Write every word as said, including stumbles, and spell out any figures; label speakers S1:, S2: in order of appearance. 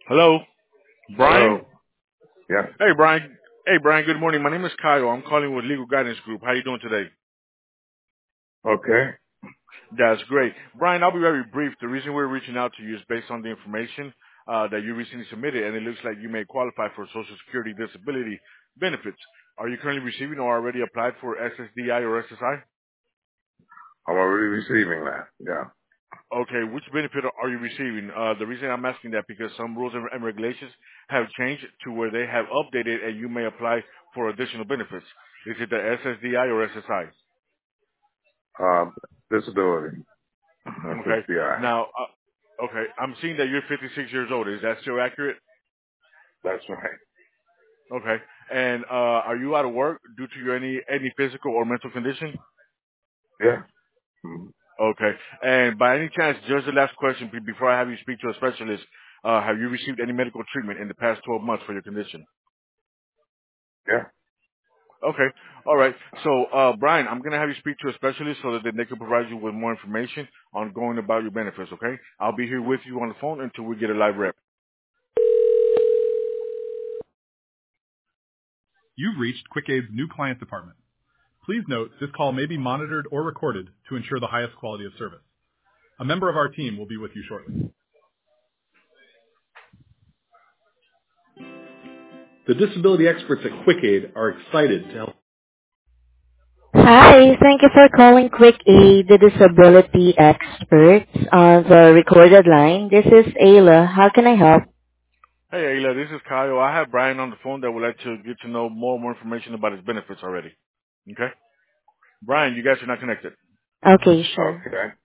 S1: Hello, Brian.
S2: Hello. Yes.
S1: Hey, Brian. Hey, Brian. Good morning. My name is Kyle. I'm calling with Legal Guidance Group. How you doing today?
S2: Okay.
S1: That's great, Brian. I'll be very brief. The reason we're reaching out to you is based on the information uh, that you recently submitted, and it looks like you may qualify for Social Security disability benefits. Are you currently receiving or already applied for S S D I or S S I?
S2: I'm already receiving that. Yeah.
S1: Okay, which benefit are you receiving? Uh, the reason I'm asking that because some rules and and regulations have changed to where they have updated and you may apply for additional benefits. Is it the S S D I or S S I?
S2: Um, disability. That's
S1: Okay.
S2: the I.
S1: Now, uh, okay, I'm seeing that you're fifty-six years old. Is that still accurate?
S2: That's right.
S1: Okay. And uh, are you out of work due to your any any physical or mental condition?
S2: Yeah. Mhm.
S1: Okay. And by any chance, just the last question be- before I have you speak to a specialist, uh, have you received any medical treatment in the past twelve months for your condition?
S2: Yeah.
S1: Okay. All right. So, uh, Brian, I'm going to have you speak to a specialist so that then they can provide you with more information on going about your benefits, okay? I'll be here with you on the phone until we get a live rep. You've reached QuickAid's new client department. Please note this call may be monitored or recorded to ensure the highest quality of service. A member of our team will be with you shortly. The disability experts at QuickAid are excited to help. Hi, thank you for calling Quick Aid, the disability experts on the recorded line. This is Ayla. How can I help? Hey, Ayla, this is Kyle. I have Brian on the phone that would like to get to know more more information about his benefits already. Okay? Brian, you guys are not connected.
S3: Okay, sure.
S2: Okay.